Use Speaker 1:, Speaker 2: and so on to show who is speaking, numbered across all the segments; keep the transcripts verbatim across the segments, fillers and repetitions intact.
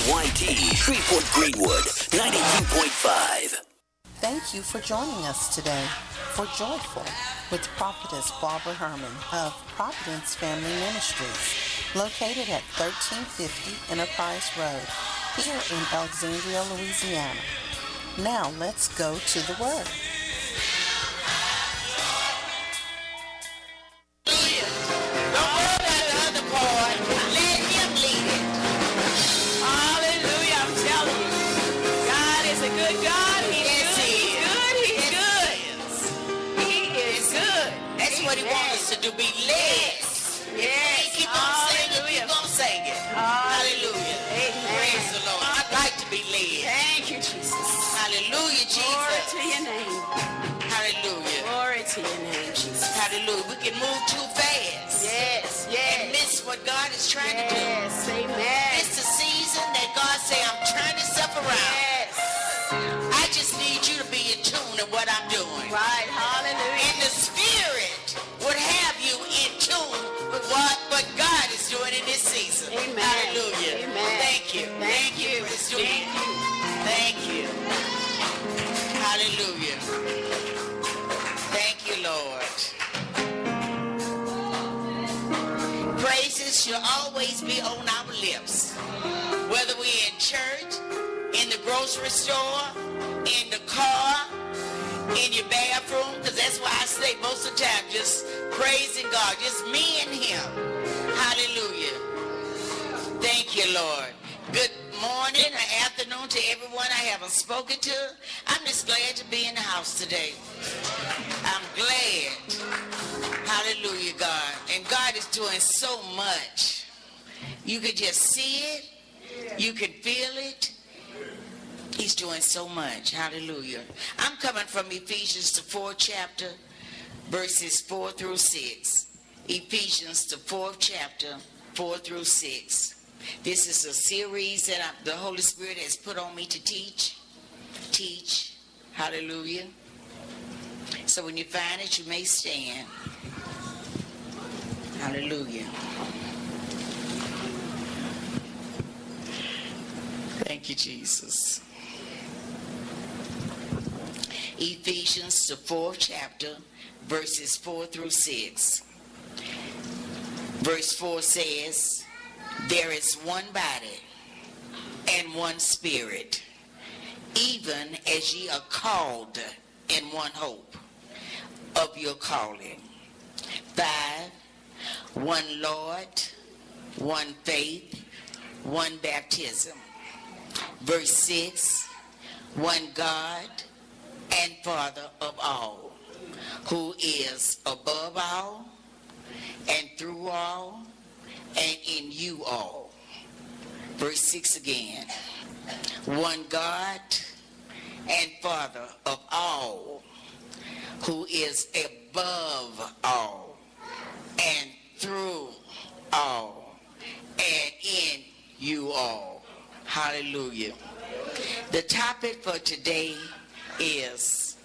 Speaker 1: Y T, Shreveport Greenwood, ninety-two point five.
Speaker 2: Thank you for joining us today for Joyful with Prophetess Barbara Herman of Providence Family Ministries, located at thirteen fifty Enterprise Road, here in Alexandria, Louisiana. Now let's go to the Word.
Speaker 3: To be led. Yes. Keep on saying it. Keep on saying it. Hallelujah. Amen. Praise the Lord. I'd like to be led.
Speaker 4: Thank you, Jesus.
Speaker 3: Hallelujah, Jesus.
Speaker 4: Glory to your name.
Speaker 3: Hallelujah.
Speaker 4: Glory to your name, Jesus.
Speaker 3: Hallelujah. We can move too fast.
Speaker 4: Yes, yes.
Speaker 3: And miss what God is trying
Speaker 4: yes,
Speaker 3: to do.
Speaker 4: Yes, amen.
Speaker 3: It's the season that God say, I'm turning stuff around.
Speaker 4: Yes.
Speaker 3: I just need you to be in tune to what I'm doing.
Speaker 4: Right. Hallelujah.
Speaker 3: And the Spirit would have you in tune with what, what God is doing in this season.
Speaker 4: Amen.
Speaker 3: Hallelujah.
Speaker 4: Amen.
Speaker 3: Thank you.
Speaker 4: Thank,
Speaker 3: Thank you.
Speaker 4: you.
Speaker 3: For doing
Speaker 4: Thank you.
Speaker 3: Thank you. Hallelujah. Thank you, Lord. Praises should always be on our lips. Whether we're in church, in the grocery store, in the car, in your bathroom, because that's why I stay most of the time just praising God, just me and him. Hallelujah. Thank you, Lord. Good morning or afternoon to everyone I haven't spoken to. I'm just glad to be in the house today. I'm glad. Hallelujah, God. And God is doing so much. You can just see it. You can feel it. He's doing so much. Hallelujah. I'm coming from Ephesians, the fourth chapter, verses four through six. Ephesians, the fourth chapter, four through six. This is a series that I, the Holy Spirit has put on me to teach. Teach. Hallelujah. So when you find it, you may stand. Hallelujah. Thank you, Jesus. Ephesians, the fourth chapter, verses four through six. Verse four says, there is one body and one spirit, even as ye are called in one hope of your calling. Five, one Lord, one faith, one baptism. Verse six, one God and Father of all, who is above all, and through all, and in you all. Verse six again. One God and Father of all, who is above all, and through all, and in you all. Hallelujah. The topic for today is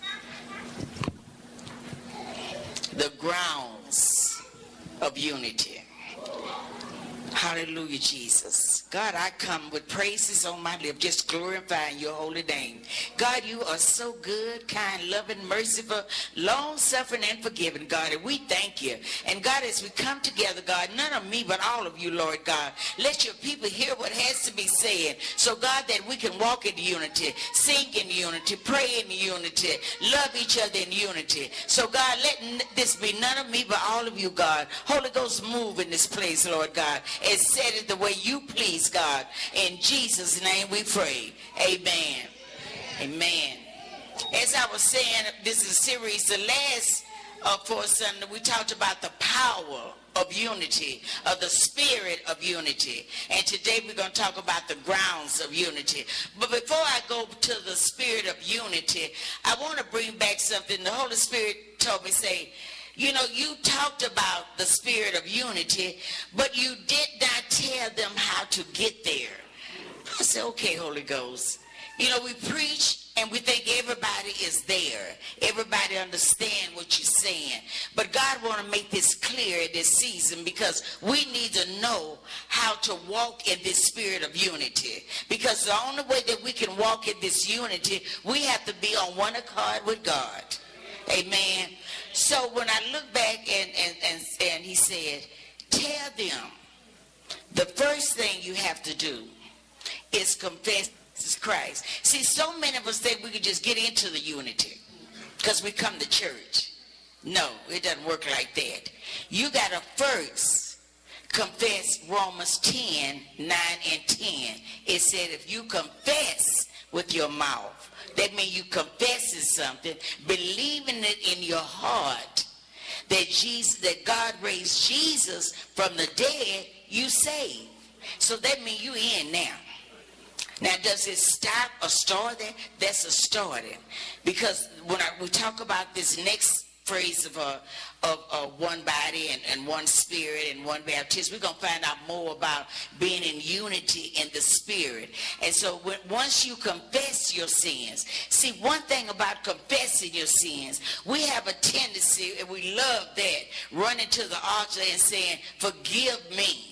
Speaker 3: the grounds of unity. Hallelujah, Jesus. God, I come with praises on my lips, just glorifying your holy name. God, you are so good, kind, loving, merciful, long-suffering, and forgiving, God, and we thank you. And God, as we come together, God, none of me but all of you, Lord God, let your people hear what has to be said. So, God, that we can walk in unity, sing in unity, pray in unity, love each other in unity. So, God, let this be none of me but all of you, God. Holy Ghost, move in this place, Lord God, and set it the way you please, God. In Jesus' name we pray. Amen. Amen. As I was saying, this is a series, the last uh, four Sunday, we talked about the power of unity, of the spirit of unity. And today we're going to talk about the grounds of unity. But before I go to the spirit of unity, I want to bring back something. The Holy Spirit told me, say, you know, you talked about the spirit of unity, but you did not tell them how to get there. I said, okay, Holy Ghost. You know, we preach and we think everybody is there. Everybody understand what you're saying. But God want to make this clear this season, because we need to know how to walk in this spirit of unity. Because the only way that we can walk in this unity, we have to be on one accord with God. Amen. So when I look back and, and, and, and he said, tell them the first thing you have to do is confess Christ. See, so many of us think we could just get into the unity because we come to church. No, it doesn't work like that. You got to first confess Romans ten, nine and ten. It said if you confess with your mouth, that means you confessing something, believing it in your heart that Jesus, that God raised Jesus from the dead, you saved. So that means you in now. Now, does it stop or start there? That's a starting. Because when I, we talk about this next phrase of, uh, of uh, one body and, and one spirit and one baptism, we're going to find out more about being in unity in the spirit. And so when, once you confess your sins, see, one thing about confessing your sins, we have a tendency, and we love that, running to the altar and saying, forgive me.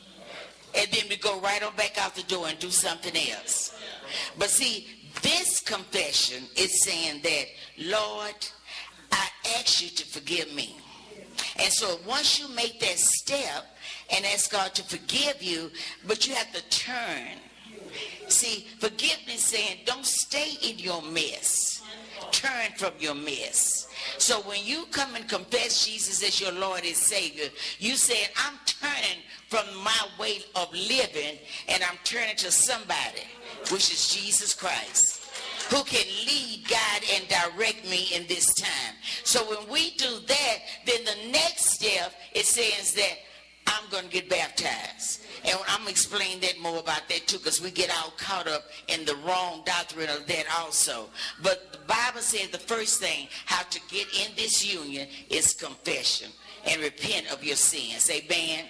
Speaker 3: And then we go right on back out the door and do something else. But see, this confession is saying that, Lord, I ask you to forgive me. And so once you make that step and ask God to forgive you, but you have to turn. See, forgiveness saying, don't stay in your mess. Turn from your mess. So when you come and confess Jesus as your Lord and Savior, you saying, I'm turning from my way of living and I'm turning to somebody, which is Jesus Christ, who can lead, guide, and direct me in this time. So when we do that, then the next step, it says that I'm going to get baptized. And I'm going to explain that more about that too, because we get all caught up in the wrong doctrine of that also. But the Bible says the first thing, how to get in this union is confession and repent of your sins. Amen.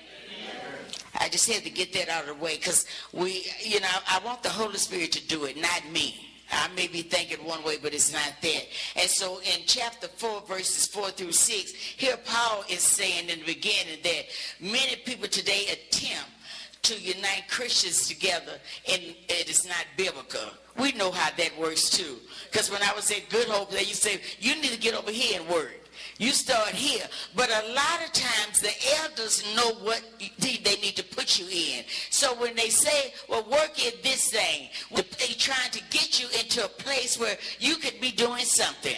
Speaker 3: I just had to get that out of the way, because we, you know, I want the Holy Spirit to do it, not me. I may be thinking one way, but it's not that. And so in chapter four, verses four through six, here Paul is saying in the beginning that many people today attempt to unite Christians together, and it is not biblical. We know how that works too. Because when I was at Good Hope, they used to say, you need to get over here and work. You start here. But a lot of times the elders know what they need to put you in. So when they say, well, work in this thing, they're trying to get you into a place where you could be doing something.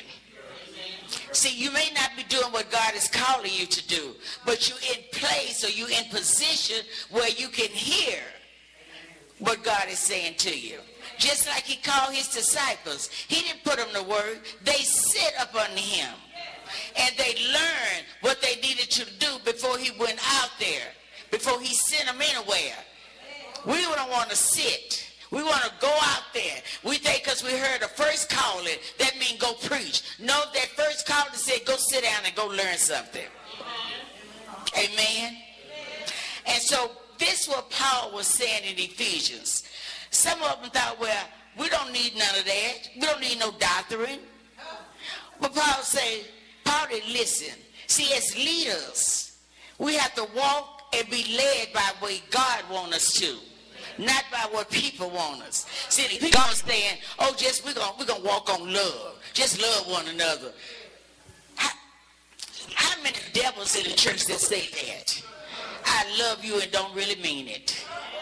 Speaker 3: See, you may not be doing what God is calling you to do, but you're in place or you're in position where you can hear what God is saying to you. Just like he called his disciples. He didn't put them to work. They sit up under him. And they learned what they needed to do before he went out there, before he sent them anywhere. We don't want to sit. We want to go out there. We think because we heard the first calling, that means go preach. No, that first calling said go sit down and go learn something. Amen. Amen. And so this is what Paul was saying in Ephesians. Some of them thought, well, we don't need none of that. We don't need no doctrine. But Paul said, Paul didn't listen. See, as leaders, we have to walk and be led by the way God wants us to, not by what people want us. See, the people are saying, oh, just we're going we're gonna walk on love. Just love one another. How, how many devils in the church that say that? I love you and don't really mean it.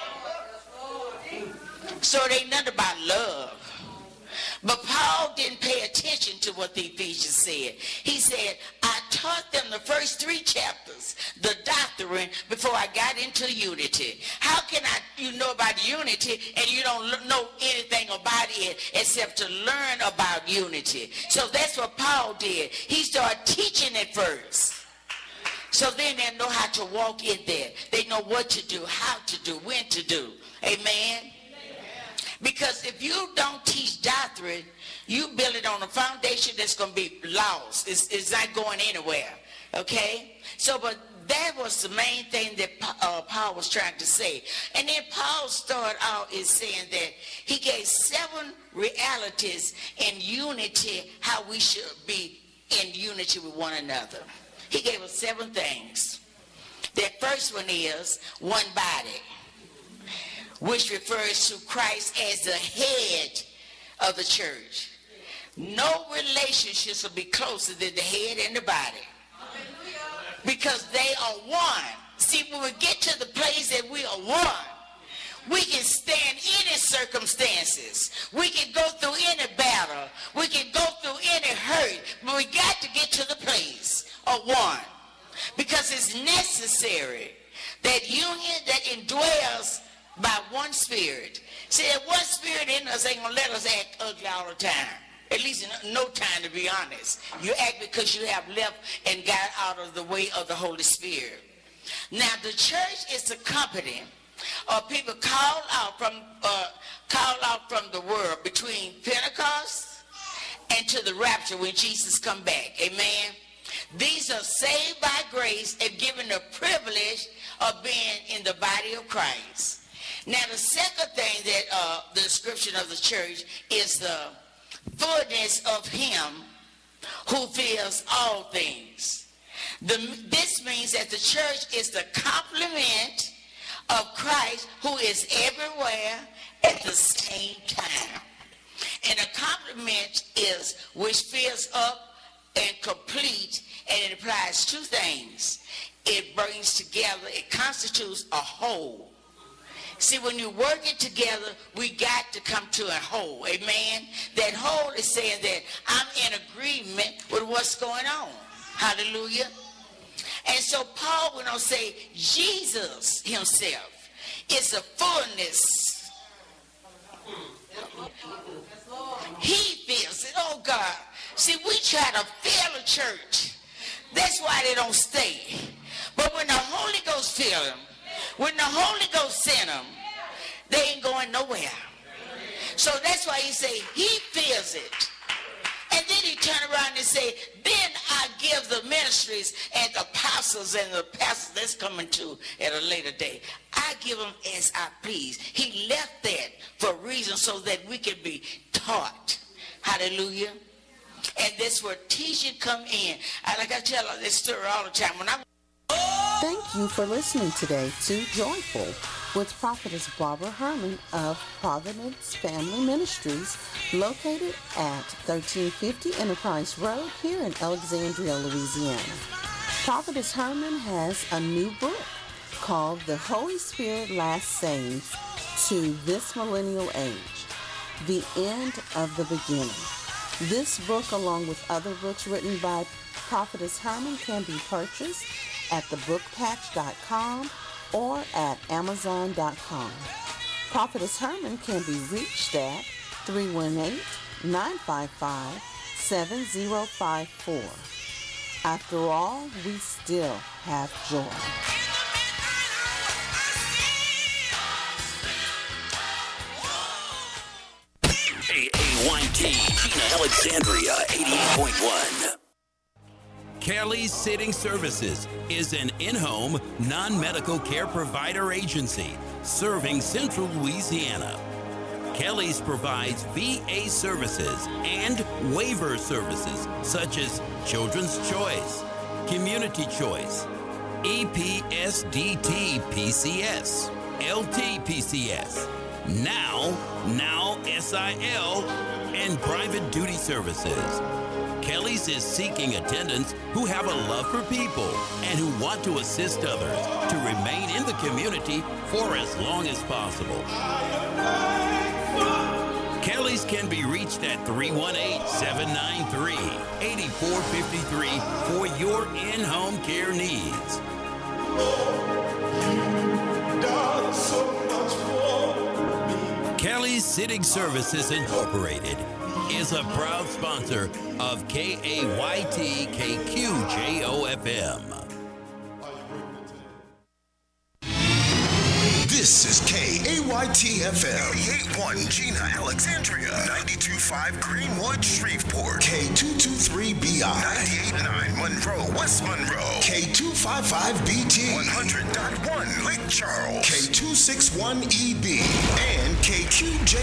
Speaker 3: So it ain't nothing about love. But Paul didn't pay attention to what the Ephesians said. He said, I taught them the first three chapters, the doctrine, before I got into unity. How can I, you know about unity and you don't know anything about it except to learn about unity? So that's what Paul did. He started teaching it first. So then they know how to walk in there. They know what to do, how to do, when to do. Amen? Because if you don't teach doctrine, you build it on a foundation that's going to be lost. It's, it's not going anywhere. Okay? So, but that was the main thing that uh, Paul was trying to say. And then Paul started out is saying that he gave seven realities in unity, how we should be in unity with one another. He gave us seven things. The first one is one body, which refers to Christ as the head of the church. No relationships will be closer than the head and the body, because they are one. See, when we get to the place that we are one, we can stand any circumstances. We can go through any battle. We can go through any hurt. But we got to get to the place of one, because it's necessary. That union that indwells by one spirit. See, that one spirit in us ain't going to let us act ugly all the time. At least in no time, to be honest. You act because you have left and got out of the way of the Holy Spirit. Now, the church is the company of people called out from uh, called out from the world between Pentecost and to the rapture when Jesus come back. Amen. These are saved by grace and given the privilege of being in the body of Christ. Now, the second thing that uh, the description of the church is the fullness of him who fills all things. The, this means that the church is the complement of Christ, who is everywhere at the same time. And a complement is which fills up and complete, and it implies two things. It brings together, it constitutes a whole. See, when you're working together, we got to come to a whole. Amen? That whole is saying that I'm in agreement with what's going on. Hallelujah. And so Paul went on to say, Jesus himself is the fullness. He feels it. Oh, God. See, we try to fill a church. That's why they don't stay. But when the Holy Ghost fill them, when the Holy Ghost sent them, they ain't going nowhere. So that's why he say he feels it. And then he turn around and say, then I give the ministries and the apostles and the pastors that's coming to at a later day. I give them as I please. He left that for a reason, so that we can be taught. Hallelujah. And that's where teaching come in. I, like I tell this story all the time. When I
Speaker 2: Thank you for listening today to Joyful with Prophetess Barbara Herman of Providence Family Ministries, located at thirteen fifty Enterprise Road here in Alexandria, Louisiana. Prophetess Herman has a new book called The Holy Spirit Last Sayings to This Millennial Age, The End of the Beginning. This book, along with other books written by Prophetess Herman, can be purchased at the book patch dot com or at amazon dot com. Prophetess Herman can be reached at three one eight, nine five five, seven zero five four. After all, we still have joy.
Speaker 1: A A Y T, Tina Alexandria, eighty-eight point one.
Speaker 5: Kelly's Sitting Services is an in-home, non-medical care provider agency serving Central Louisiana. Kelly's provides V A services and waiver services such as Children's Choice, Community Choice, E P S D T P C S, L T P C S, Now, Now S I L, and Private Duty Services. Kelly's is seeking attendants who have a love for people and who want to assist others to remain in the community for as long as possible. Kelly's can be reached at three one eight, seven nine three, eight four five three for your in-home care needs. Kelly's Sitting Services Incorporated is a proud sponsor of K A Y T K Q J O F M.
Speaker 6: This is K A Y T F M. eighty-eight point one Gina, Alexandria. ninety-two point five Greenwood, Shreveport. K two two three B I. ninety-eight point nine Monroe, West Monroe. K two five five B T. one hundred point one Lake Charles. K two six one E B. And K Q J